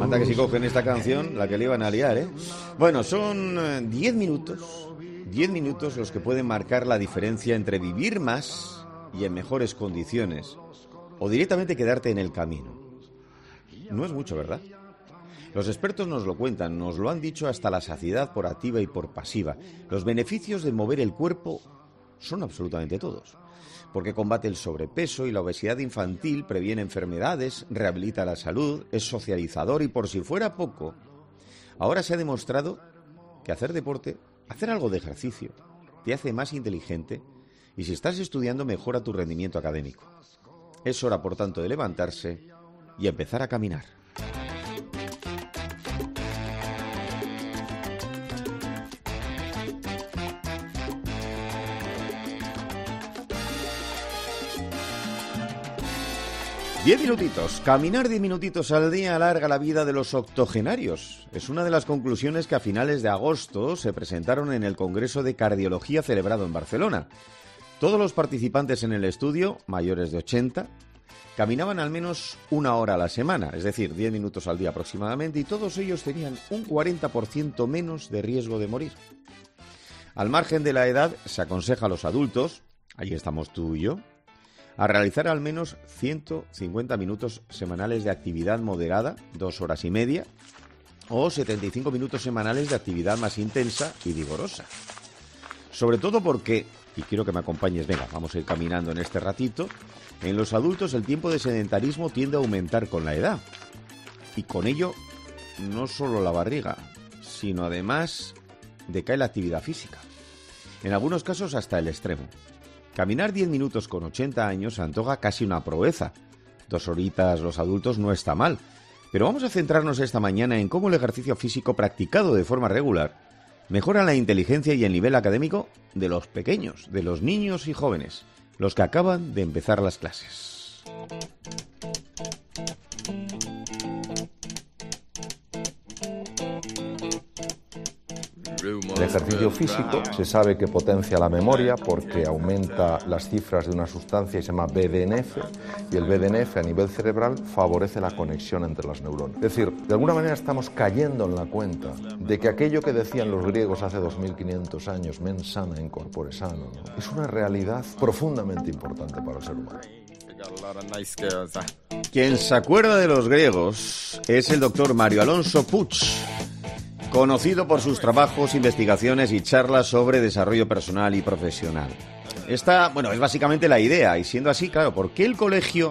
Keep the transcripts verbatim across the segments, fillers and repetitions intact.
Anda que si cogen esta canción, la que le iban a liar, ¿eh? Bueno, son diez minutos, diez minutos los que pueden marcar la diferencia entre vivir más y en mejores condiciones, o directamente quedarte en el camino. No es mucho, ¿verdad? Los expertos nos lo cuentan, nos lo han dicho hasta la saciedad por activa y por pasiva. Los beneficios de mover el cuerpo son absolutamente todos. Porque combate el sobrepeso y la obesidad infantil, previene enfermedades, rehabilita la salud, es socializador y por si fuera poco, ahora se ha demostrado que hacer deporte, hacer algo de ejercicio, te hace más inteligente y si estás estudiando mejora tu rendimiento académico. Es hora, por tanto, de levantarse y empezar a caminar. Diez minutitos. Caminar diez minutitos al día alarga la vida de los octogenarios. Es una de las conclusiones que a finales de agosto se presentaron en el Congreso de Cardiología celebrado en Barcelona. Todos los participantes en el estudio, mayores de ochenta, caminaban al menos una hora a la semana, es decir, diez minutos al día aproximadamente, y todos ellos tenían un cuarenta por ciento menos de riesgo de morir. Al margen de la edad, se aconseja a los adultos, ahí estamos tú y yo, a realizar al menos ciento cincuenta minutos semanales de actividad moderada, dos horas y media, o setenta y cinco minutos semanales de actividad más intensa y vigorosa. Sobre todo porque, y quiero que me acompañes, venga, vamos a ir caminando en este ratito, en los adultos el tiempo de sedentarismo tiende a aumentar con la edad. Y con ello, no solo la barriga, sino además decae la actividad física. En algunos casos hasta el extremo. Caminar diez minutos con ochenta años antoja casi una proeza. Dos horitas los adultos no está mal. Pero vamos a centrarnos esta mañana en cómo el ejercicio físico practicado de forma regular mejora la inteligencia y el nivel académico de los pequeños, de los niños y jóvenes, los que acaban de empezar las clases. El ejercicio físico se sabe que potencia la memoria porque aumenta las cifras de una sustancia que se llama B D N F y el B D N F a nivel cerebral favorece la conexión entre las neuronas. Es decir, de alguna manera estamos cayendo en la cuenta de que aquello que decían los griegos hace dos mil quinientos años, mens sana in corpore sano, ¿no? Es una realidad profundamente importante para el ser humano. Quien se acuerda de los griegos es el doctor Mario Alonso Puig, conocido por sus trabajos, investigaciones y charlas sobre desarrollo personal y profesional. Esta, bueno, es básicamente la idea, y siendo así, claro, ¿por qué el colegio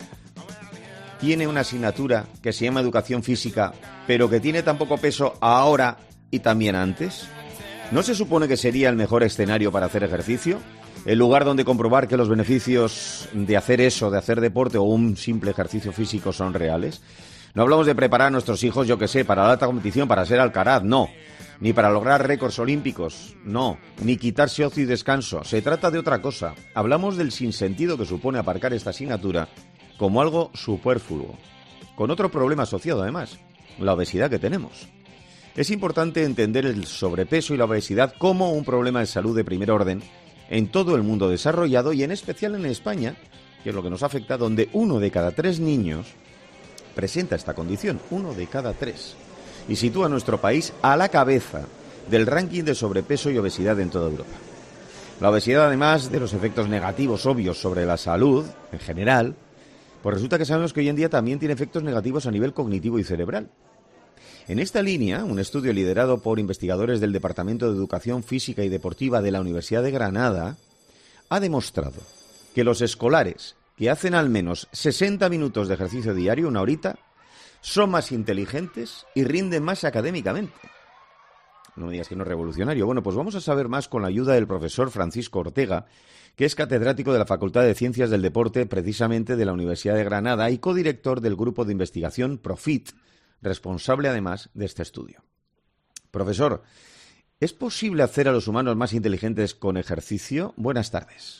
tiene una asignatura que se llama educación física, pero que tiene tan poco peso ahora y también antes? ¿No se supone que sería el mejor escenario para hacer ejercicio? El lugar donde comprobar que los beneficios de hacer eso, de hacer deporte o un simple ejercicio físico son reales. No hablamos de preparar a nuestros hijos, yo que sé, para la alta competición, para ser Alcaraz, no. Ni para lograr récords olímpicos, no. Ni quitarse ocio y descanso. Se trata de otra cosa. Hablamos del sinsentido que supone aparcar esta asignatura como algo superfluo. Con otro problema asociado, además, la obesidad que tenemos. Es importante entender el sobrepeso y la obesidad como un problema de salud de primer orden en todo el mundo desarrollado y en especial en España, que es lo que nos afecta, donde uno de cada tres niños presenta esta condición, uno de cada tres, y sitúa a nuestro país a la cabeza del ranking de sobrepeso y obesidad en toda Europa. La obesidad, además de los efectos negativos obvios sobre la salud en general, pues resulta que sabemos que hoy en día también tiene efectos negativos a nivel cognitivo y cerebral. En esta línea, un estudio liderado por investigadores del Departamento de Educación Física y Deportiva de la Universidad de Granada ha demostrado que los escolares que hacen al menos sesenta minutos de ejercicio diario, una horita, son más inteligentes y rinden más académicamente. No me digas que no es revolucionario. Bueno, pues vamos a saber más con la ayuda del profesor Francisco Ortega, que es catedrático de la Facultad de Ciencias del Deporte, precisamente de la Universidad de Granada, y codirector del grupo de investigación PROFIT, responsable además de este estudio. Profesor, ¿es posible hacer a los humanos más inteligentes con ejercicio? Buenas tardes.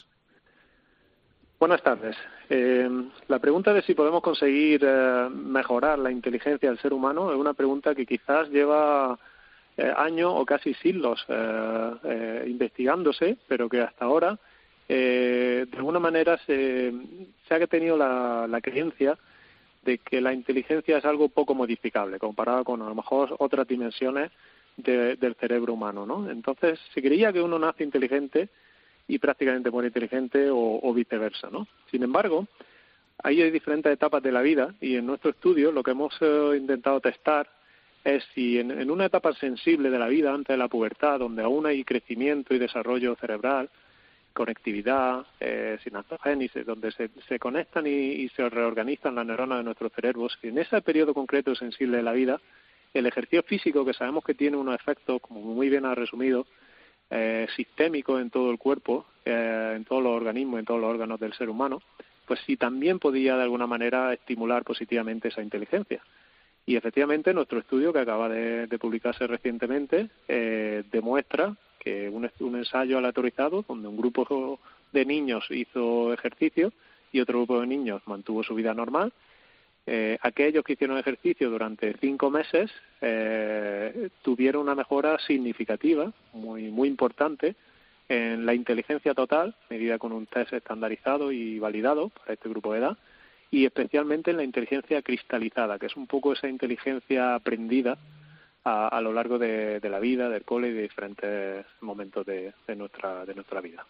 Buenas tardes. Eh, la pregunta de si podemos conseguir eh, mejorar la inteligencia del ser humano es una pregunta que quizás lleva eh, años o casi siglos eh, eh, investigándose, pero que hasta ahora eh, de alguna manera se, se ha tenido la, la creencia de que la inteligencia es algo poco modificable comparado con a lo mejor otras dimensiones de, del cerebro humano, ¿no? Entonces se creía que uno nace inteligente y prácticamente muere inteligente o, o viceversa, ¿no? Sin embargo, hay diferentes etapas de la vida y en nuestro estudio lo que hemos eh, intentado testar es si en, en una etapa sensible de la vida, antes de la pubertad, donde aún hay crecimiento y desarrollo cerebral, conectividad, eh, sinaptogénesis, donde se, se conectan y, y se reorganizan las neuronas de nuestros cerebros, y en ese periodo concreto sensible de la vida, el ejercicio físico, que sabemos que tiene unos efectos, como muy bien ha resumido, eh, sistémicos en todo el cuerpo, eh, en todos los organismos, en todos los órganos del ser humano, pues sí también podía de alguna manera estimular positivamente esa inteligencia. Y efectivamente nuestro estudio, que acaba de, de publicarse recientemente, eh, demuestra que un, un ensayo aleatorizado, donde un grupo de niños hizo ejercicio y otro grupo de niños mantuvo su vida normal, eh, aquellos que hicieron ejercicio durante cinco meses eh, tuvieron una mejora significativa, muy, muy importante, en la inteligencia total, medida con un test estandarizado y validado para este grupo de edad, y especialmente en la inteligencia cristalizada, que es un poco esa inteligencia aprendida a, a lo largo de, de la vida, del cole y de diferentes momentos de, de nuestra de nuestra vida.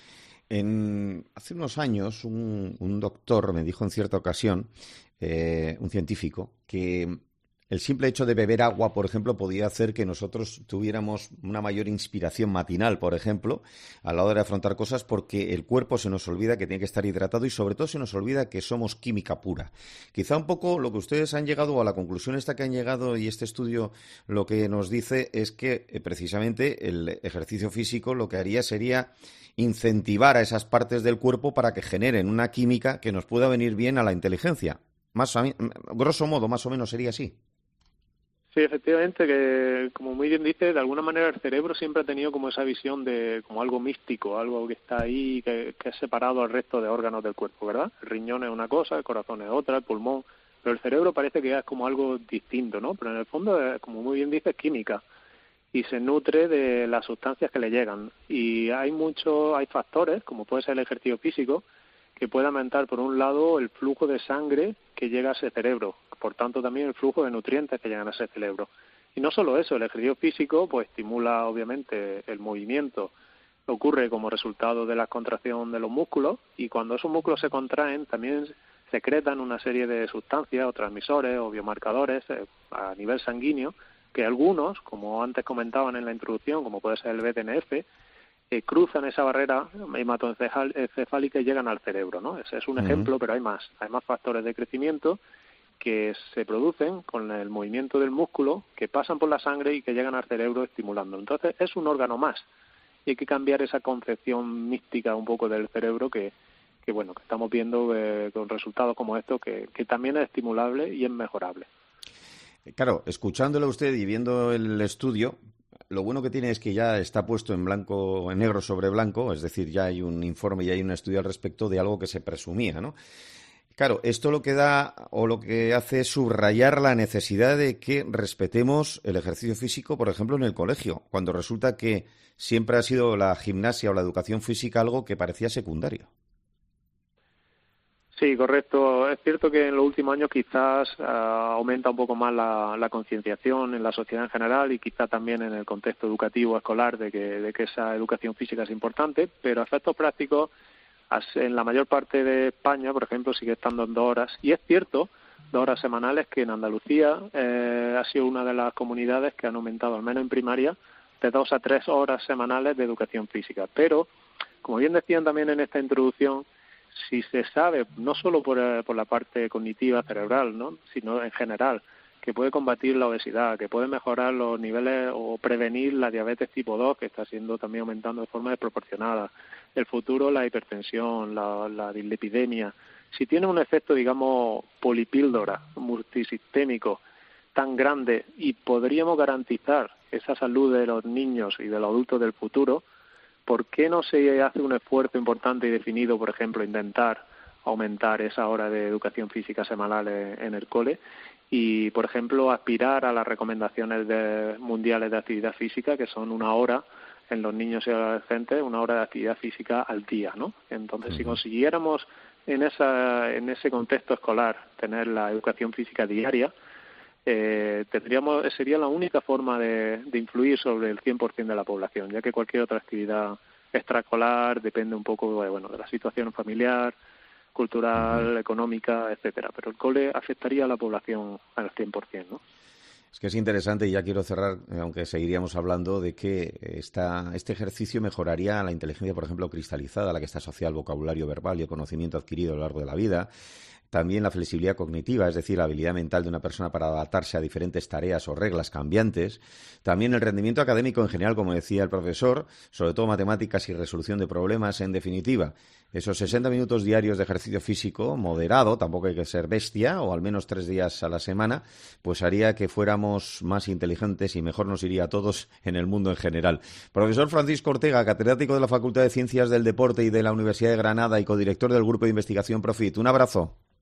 En, hace unos años un, un doctor me dijo en cierta ocasión, eh, un científico, que el simple hecho de beber agua, por ejemplo, podía hacer que nosotros tuviéramos una mayor inspiración matinal, por ejemplo, a la hora de afrontar cosas, porque el cuerpo se nos olvida que tiene que estar hidratado y sobre todo se nos olvida que somos química pura. Quizá un poco lo que ustedes han llegado, a la conclusión esta que han llegado, y este estudio lo que nos dice es que eh, precisamente el ejercicio físico lo que haría sería incentivar a esas partes del cuerpo para que generen una química que nos pueda venir bien a la inteligencia. Más a mí, grosso modo, más o menos sería así. Sí, efectivamente, que como muy bien dice, de alguna manera el cerebro siempre ha tenido como esa visión de como algo místico, algo que está ahí, que, que es separado al resto de órganos del cuerpo, ¿verdad? El riñón es una cosa, el corazón es otra, el pulmón, pero el cerebro parece que es como algo distinto, ¿no? Pero en el fondo, es, como muy bien dice, es química y se nutre de las sustancias que le llegan. Y hay muchos, hay factores, como puede ser el ejercicio físico, que puede aumentar, por un lado, el flujo de sangre que llega a ese cerebro, por tanto también el flujo de nutrientes que llegan a ese cerebro. Y no solo eso, el ejercicio físico pues estimula obviamente el movimiento, ocurre como resultado de la contracción de los músculos, y cuando esos músculos se contraen también secretan una serie de sustancias o transmisores o biomarcadores eh, a nivel sanguíneo, que algunos, como antes comentaban en la introducción, como puede ser el B D N F, que cruzan esa barrera hematoencefálica y llegan al cerebro, ¿no? Ese es un uh-huh. ejemplo, pero hay más. Hay más factores de crecimiento que se producen con el movimiento del músculo, que pasan por la sangre y que llegan al cerebro estimulando. Entonces, es un órgano más. Y hay que cambiar esa concepción mística un poco del cerebro que, que bueno, que estamos viendo eh, con resultados como estos, que, que también es estimulable y es mejorable. Claro, escuchándolo a usted y viendo el estudio, lo bueno que tiene es que ya está puesto en blanco, en negro sobre blanco, es decir, ya hay un informe y hay un estudio al respecto de algo que se presumía, ¿no? Claro, esto lo que da o lo que hace es subrayar la necesidad de que respetemos el ejercicio físico, por ejemplo, en el colegio, cuando resulta que siempre ha sido la gimnasia o la educación física algo que parecía secundario. Sí, correcto. Es cierto que en los últimos años quizás uh, aumenta un poco más la, la concienciación en la sociedad en general y quizá también en el contexto educativo escolar de que, de que esa educación física es importante, pero a efectos prácticos en la mayor parte de España, por ejemplo, sigue estando en dos horas. Y es cierto, dos horas semanales, que en Andalucía eh, ha sido una de las comunidades que han aumentado, al menos en primaria, de dos a tres horas semanales de educación física. Pero, como bien decían también en esta introducción, si se sabe, no solo por, por la parte cognitiva cerebral, ¿no?, sino en general, que puede combatir la obesidad, que puede mejorar los niveles o prevenir la diabetes tipo dos, que está siendo también aumentando de forma desproporcionada, el futuro, la hipertensión, la, la dislipidemia, si tiene un efecto, digamos, polipíldora, multisistémico, tan grande, y podríamos garantizar esa salud de los niños y de los adultos del futuro, ¿por qué no se hace un esfuerzo importante y definido, por ejemplo, intentar aumentar esa hora de educación física semanal en el cole y, por ejemplo, aspirar a las recomendaciones de, mundiales de actividad física, que son una hora en los niños y adolescentes, una hora de actividad física al día, ¿no? Entonces, uh-huh. si consiguiéramos en esa en ese contexto escolar tener la educación física diaria, eh, tendríamos sería la única forma de, de influir sobre el cien por ciento de la población, ya que cualquier otra actividad extraescolar depende un poco de, bueno, de la situación familiar, cultural, económica, etcétera, pero el cole afectaría a la población al cien por ciento, ¿no? Es que es interesante, y ya quiero cerrar, aunque seguiríamos hablando, de que esta, este ejercicio mejoraría la inteligencia, por ejemplo, cristalizada, a la que está asociada al vocabulario verbal y el conocimiento adquirido a lo largo de la vida. También la flexibilidad cognitiva, es decir, la habilidad mental de una persona para adaptarse a diferentes tareas o reglas cambiantes. También el rendimiento académico en general, como decía el profesor, sobre todo matemáticas y resolución de problemas, en definitiva. Esos sesenta minutos diarios de ejercicio físico moderado, tampoco hay que ser bestia, o al menos tres días a la semana, pues haría que fuéramos más inteligentes y mejor nos iría a todos en el mundo en general. Profesor Francisco Ortega, catedrático de la Facultad de Ciencias del Deporte y de la Universidad de Granada y codirector del Grupo de Investigación Profit. Un abrazo.